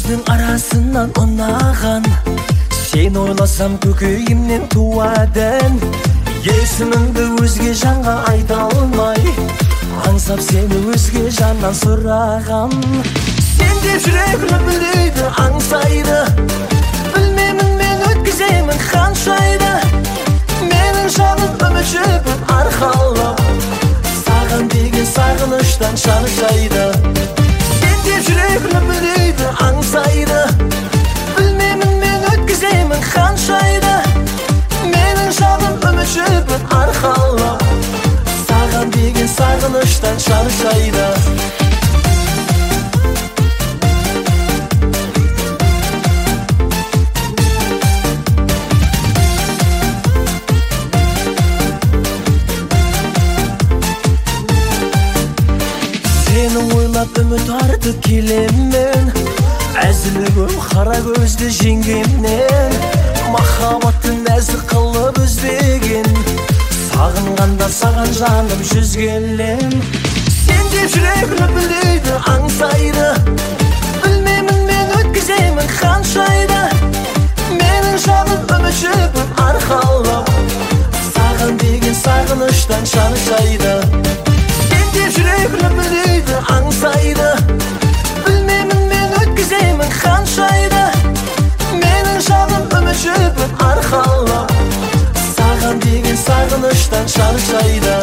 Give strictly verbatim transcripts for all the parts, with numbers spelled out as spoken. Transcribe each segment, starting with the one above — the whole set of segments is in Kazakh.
көздің арасынан ұнаған, сен ойласам көкейімнен туадың. Есіміңді өзге жанға айта алмай, аңсап сені өзге жаннан сұраған. Сен деп жүрек лүпілдейді, аңсайды. Білмеймін мен өткіземін қаншайды. Менің жаным үміт жібін арқалап, саған деген сағыныштан шаршайды. Сен деп жүрек лүпілдейді, аңсайды. Білмеймін мен өткіземін қаншайды. Менің жаным үміт жібін арқалап, саған деген сағыныштан шаршайды. Сені ойлап үміт артып келемін, әзілігім қара көзді жеңгемнен. Махаббаттың нәзік қылып өзбеген, сағынғанда саған жаным жүзгелем. Сен деп жүрек лүпілдейді, аңсайды. Білмеймін мен өткіземін қаншайды. Менің жаным үміт жібін арқалап, саған деген сағыныштан шаршайды. Сен деп жүрек лүпілдейді, аңсайды. Білмеймін мен өткіземін қаншайды. Менің жаным үміт жібін арқалап, саған деген сағыныштан шаршайды.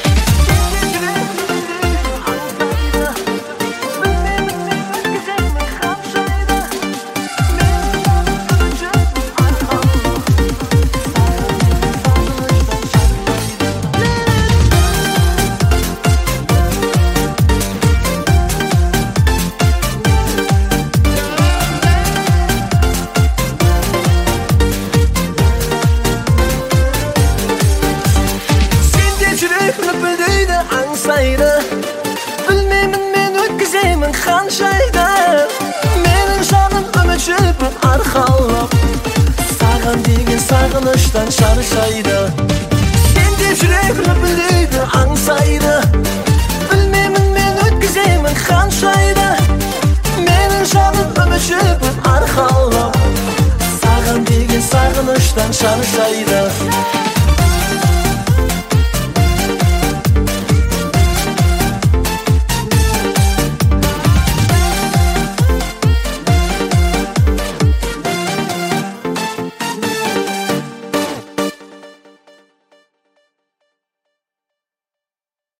Лүпілдейді, аңсайды. Білмеймін мен өткіземін қаншайды. Менің жаным үміт жібін арқалап, саған деген сағыныштан шаршайды. Сен деп жүрек лүпілдейді, аңсайды. Білмеймін мен өткіземін қаншайды. Менің жаным үміт жібін арқалап, саған деген сағыныштан шаршайды.